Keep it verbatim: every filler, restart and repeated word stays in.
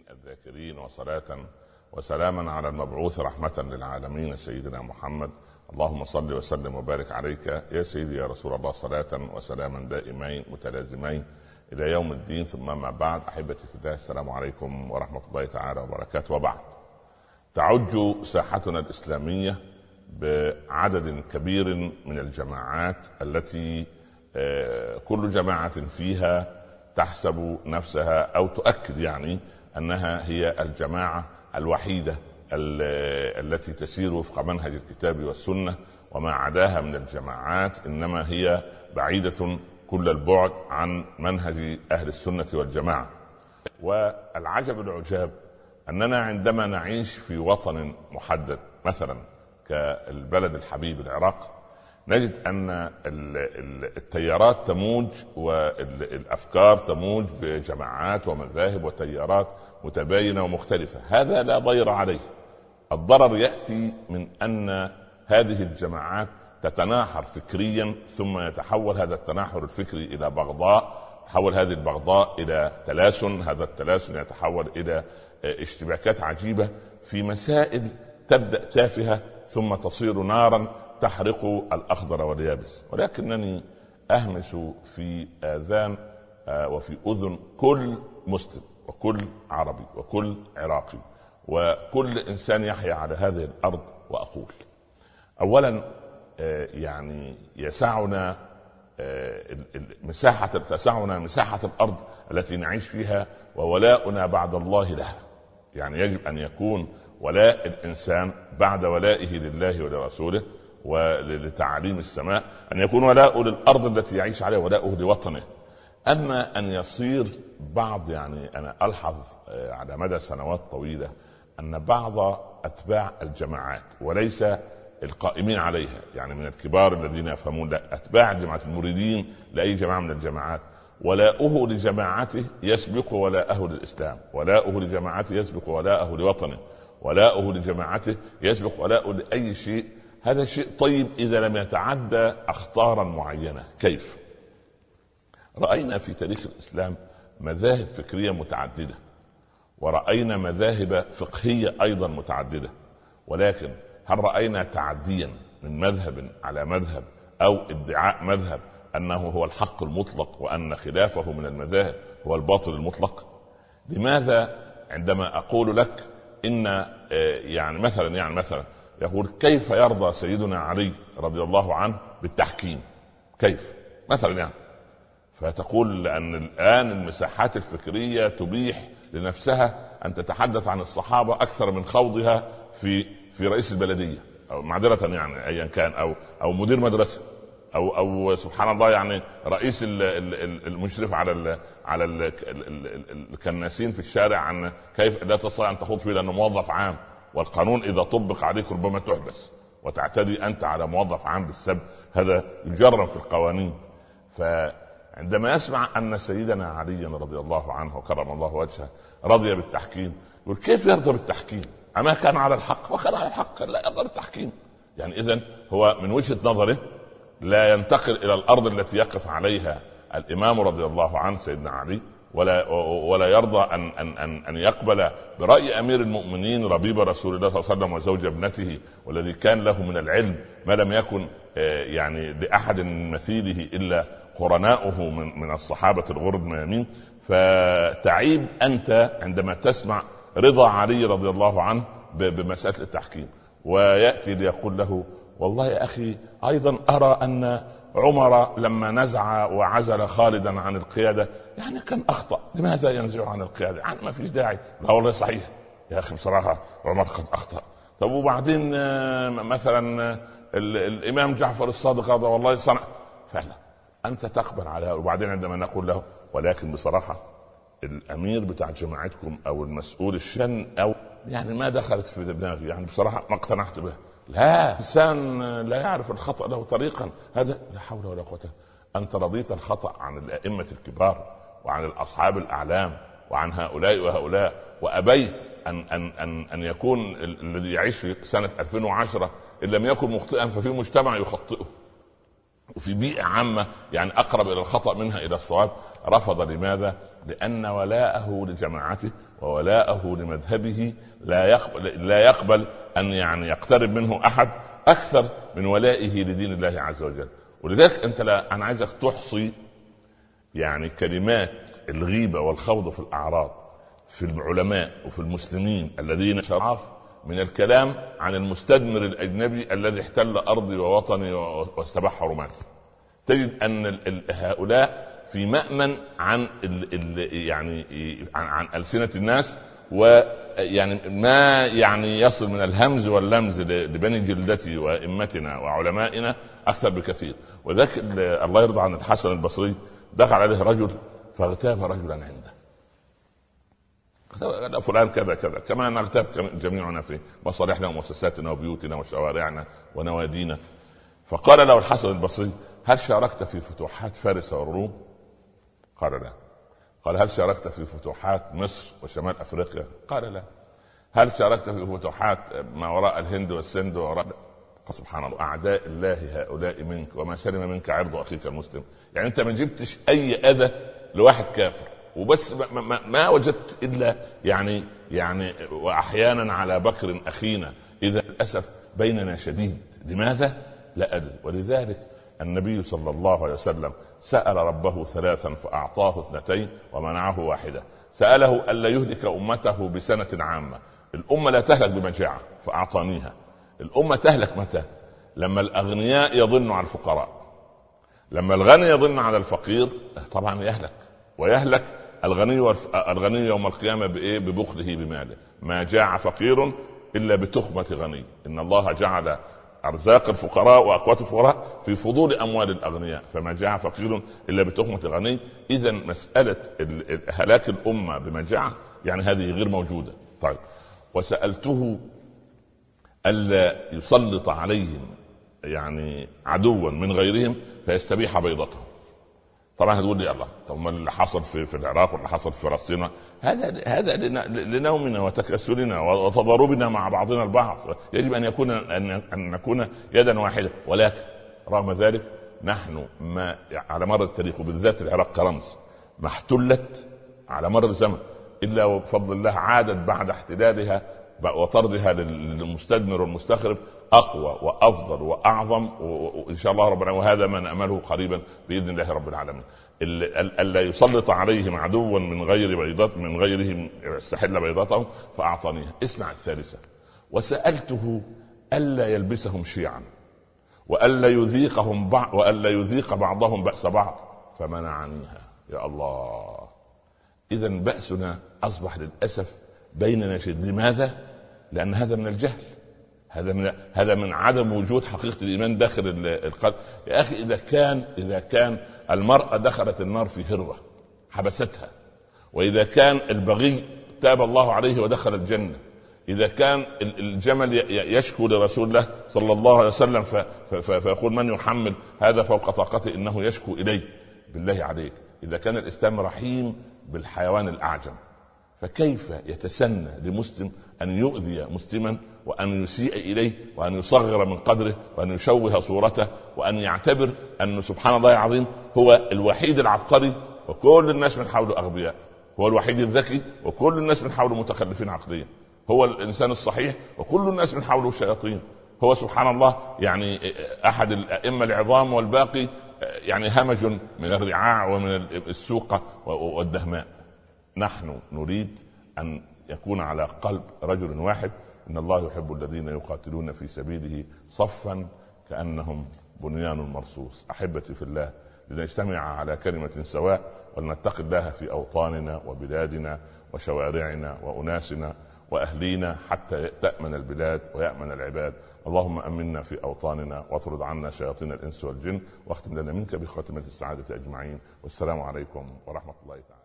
الشاكرين الذاكرين، وصلاة وسلاما على المبعوث رحمة للعالمين سيدنا محمد. اللهم صل وسلم وبارك عليك يا سيدي يا رسول الله، صلاة وسلاما دائمين متلازمين إلى يوم الدين. ثم ما بعد، أحبتي في الله، السلام عليكم ورحمة الله تعالى وبركاته. وبعد، تعج ساحتنا الإسلامية بعدد كبير من الجماعات التي كل جماعة فيها تحسب نفسها أو تؤكد يعني أنها هي الجماعة الوحيدة التي تسير وفق منهج الكتاب والسنة، وما عداها من الجماعات إنما هي بعيدة كل البعد عن منهج أهل السنة والجماعة. والعجب العجاب أننا عندما نعيش في وطن محدد مثلا كالبلد الحبيب العراق، نجد أن التيارات تموج والأفكار تموج بجماعات ومذاهب وتيارات متباينة ومختلفة. هذا لا ضير عليه. الضرر يأتي من أن هذه الجماعات تتناحر فكريا، ثم يتحول هذا التناحر الفكري إلى بغضاء، تحول هذه البغضاء إلى تلاسن، هذا التلاسن يتحول إلى اشتباكات عجيبة في مسائل تبدأ تافهة ثم تصير نارا تحرق الأخضر واليابس. ولكنني أهمس في آذان وفي أذن كل مسلم وكل عربي وكل عراقي وكل إنسان يحيا على هذه الأرض، وأقول أولا يعني يسعنا مساحة تسعنا مساحة الأرض التي نعيش فيها، وولاؤنا بعد الله لها. يعني يجب أن يكون ولاء الإنسان بعد ولائه لله ولرسوله ولتعاليم السماء، أن يكون ولاؤه للأرض التي يعيش عليها، ولاؤه لوطنه. أما أن يصير بعض، يعني أنا ألحظ على مدى سنوات طويلة أن بعض أتباع الجماعات وليس القائمين عليها، يعني من الكبار الذين يفهمون، لا، أتباع الجماعات المريدين لأي جماعة من الجماعات، ولاؤه لجماعته يسبق ولاءه للإسلام، ولاؤه لجماعته يسبق ولاءه لوطنه، ولاؤه لجماعته يسبق ولاءه لأي شيء. هذا شيء طيب إذا لم يتعدى أخطارا معينة. كيف؟ رأينا في تاريخ الإسلام مذاهب فكرية متعددة، ورأينا مذاهب فقهية أيضا متعددة، ولكن هل رأينا تعديا من مذهب على مذهب أو ادعاء مذهب أنه هو الحق المطلق وأن خلافه من المذاهب هو الباطل المطلق؟ لماذا عندما أقول لك إن يعني مثلا يعني مثلا يقول كيف يرضى سيدنا علي رضي الله عنه بالتحكيم؟ كيف مثلا يعني؟ فتقول لأن الآن المساحات الفكرية تبيح لنفسها أن تتحدث عن الصحابة أكثر من خوضها في في رئيس البلدية، أو معذرة يعني أيا كان، أو أو مدير مدرسة، أو أو سبحان الله يعني رئيس المشرف على ال على ال الكناسين في الشارع، عن كيف لا تستطيع أن تخوض فيه لأنه موظف عام، والقانون إذا طبق عليك ربما تحبس، وتعتدي أنت على موظف عام بالسب. هذا يجرم في القوانين. فعندما يسمع أن سيدنا علي رضي الله عنه وكرم الله وجهه رضي بالتحكيم، يقول كيف يرضى بالتحكيم؟ أما كان على الحق، وكان على الحق لا يرضى بالتحكيم. يعني إذن هو من وجهة نظره لا ينتقل إلى الأرض التي يقف عليها الإمام رضي الله عنه سيدنا علي، ولا ولا يرضى أن أن أن أن يقبل برأي أمير المؤمنين ربيب رسول الله صلى الله عليه وسلم وزوج ابنته، والذي كان له من العلم ما لم يكن يعني لأحد مثيله إلا قرناؤه من من الصحابة الغر الميامين. فتعيب أنت عندما تسمع رضا علي رضي الله عنه بمسألة التحكيم، ويأتي ليقول له والله يا أخي أيضا أرى أن عمر لما نزع وعزل خالدا عن القيادة يعني كان أخطأ، لماذا ينزع عن القيادة؟ يعني ما فيش داعي. لا والله صحيح يا أخي، بصراحة عمر قد أخطأ. طب وبعدين مثلا الإمام جعفر الصادق هذا والله صنع، فعلا أنت تقبل على. وبعدين عندما نقول له ولكن بصراحة الأمير بتاع جماعتكم أو المسؤول الشن أو يعني ما دخلت في دماغي، يعني بصراحة ما اقتنعت به. لا، إنسان لا يعرف الخطأ له طريقا. هذا لا حول ولا قوة. أنت رضيت الخطأ عن الأئمة الكبار وعن الأصحاب الأعلام وعن هؤلاء وهؤلاء، وأبيت أن أن أن أن يكون الذي يعيش في سنة ألفين وعشرة إن لم يكن مخطئا ففي مجتمع يخطئه. وفي بيئة عامة يعني أقرب إلى الخطأ منها إلى الصواب، رفض. لماذا؟ لأن ولاءه لجماعته وولاءه لمذهبه لا يقبل, لا يقبل أن يعني يقترب منه أحد أكثر من ولائه لدين الله عز وجل. ولذلك أنت لا أنا عايزك تحصي يعني كلمات الغيبة والخوض في الأعراض في العلماء وفي المسلمين الذين شرعوا من الكلام عن المستدمر الأجنبي الذي احتل أرضي ووطني واستباح حرماتي. تجد أن هؤلاء في مأمن عن ال ال يعني عن, عن ألسنة الناس، ويعني ما يعني يصل من الهمز واللمز لبني جلدتي وإمتنا وعلمائنا أكثر بكثير. وذلك الله يرضى عن الحسن البصري دخل عليه رجل فاغتاب رجلا عنده، فلان كذا كذا كما نغتاب جميعنا في مصالحنا ومؤسساتنا وبيوتنا وشوارعنا ونوادينا. فقال له الحسن البصري: هل شاركت في فتوحات فارس والروم؟ قال لا. قال: هل شاركت في فتوحات مصر وشمال أفريقيا؟ قال لا. هل شاركت في فتوحات ما وراء الهند والسند وراء؟ قال: سبحان الله، أعداء الله هؤلاء منك وما سلم منك عرض أخيك المسلم. يعني أنت ما جبتش أي أذى لواحد كافر وبس، ما, ما, ما وجدت إلا يعني يعني وأحيانا على بكر أخينا إذا للأسف بيننا شديد. لماذا؟ لا أدري. ولذلك النبي صلى الله عليه وسلم سأل ربه ثلاثا فأعطاه اثنتين ومنعه واحدة. سأله ألا يهلك أمته بسنة عامة، الأمة لا تهلك بمجاعة فأعطانيها. الأمة تهلك متى؟ لما الأغنياء يظنوا على الفقراء، لما الغني يظن على الفقير طبعا يهلك. ويهلك الغني والف... الغني يوم القيامة بإيه؟ ببخله بماله. ما جاع فقير إلا بتخمة غني. إن الله جعل أرزاق الفقراء وأقوات الفقراء في فضول أموال الأغنياء، فما جاع فقير إلا بتخمة غني. إذا مسألة هلاك الأمة بمجاعة يعني هذه غير موجودة. طيب، وسألته ألا يسلط عليهم يعني عدوا من غيرهم فيستبيح بيضتهم. طبعا هتقول لي الله، طب ما اللي حصل في في العراق واللي حصل في فلسطين هذا هذا لنومنا وتكسلنا وتضاربنا مع بعضنا البعض. يجب ان يكون ان نكون يدا واحده. ولكن رغم ذلك نحن ما على مر التاريخ وبالذات العراق كرمز ما احتلت على مر الزمن الا وبفضل الله عادت بعد احتلالها وطردها للمستدمر والمستخرب أقوى وأفضل وأعظم، وإن شاء الله رب العالمين، وهذا ما نأمله قريبا بإذن الله رب العالمين. ألا يسلط عليهم عدوا من غير بيضات من غيرهم يستحل بيضاتهم فأعطانيها. اسمع الثالثة: وسألته ألا يلبسهم شيعا وألا يذيقهم بعض وألا يذيق بعضهم بأس بعض فمنعنيها. يا الله، إذا بأسنا أصبح للأسف بيننا شد. لماذا؟ لأن هذا من الجهل، هذا من هذا من عدم وجود حقيقة الإيمان داخل القلب. يا أخي، إذا كان إذا كان المرأة دخلت النار في هرة حبستها، وإذا كان البغي تاب الله عليه ودخل الجنة، إذا كان الجمل يشكو لرسول الله صلى الله عليه وسلم فيقول: من يحمل هذا فوق طاقته إنه يشكو إليه. بالله عليك، إذا كان الإسلام رحيم بالحيوان الأعجم، فكيف يتسنى لمسلم أن يؤذي مسلما وأن يسيء إليه وأن يصغر من قدره وأن يشوه صورته وأن يعتبر أن سبحان الله العظيم هو الوحيد العبقري وكل الناس من حوله أغبياء، هو الوحيد الذكي وكل الناس من حوله متخلفين عقليا، هو الإنسان الصحيح وكل الناس من حوله شياطين، هو سبحان الله يعني أحد الأئمة العظام والباقي يعني همج من الرعاع ومن السوقة والدهماء. نحن نريد أن يكون على قلب رجل واحد: إن الله يحب الذين يقاتلون في سبيله صفا كأنهم بنيان مرصوص. أحبتي في الله، لنجتمع على كلمة سواء ولنتقي الله في أوطاننا وبلادنا وشوارعنا وأناسنا وأهلينا حتى تأمن البلاد ويأمن العباد. اللهم أمنا في أوطاننا واطرد عنا شياطين الإنس والجن، واختم لنا منك بخاتمة السعادة أجمعين. والسلام عليكم ورحمة الله تعالى.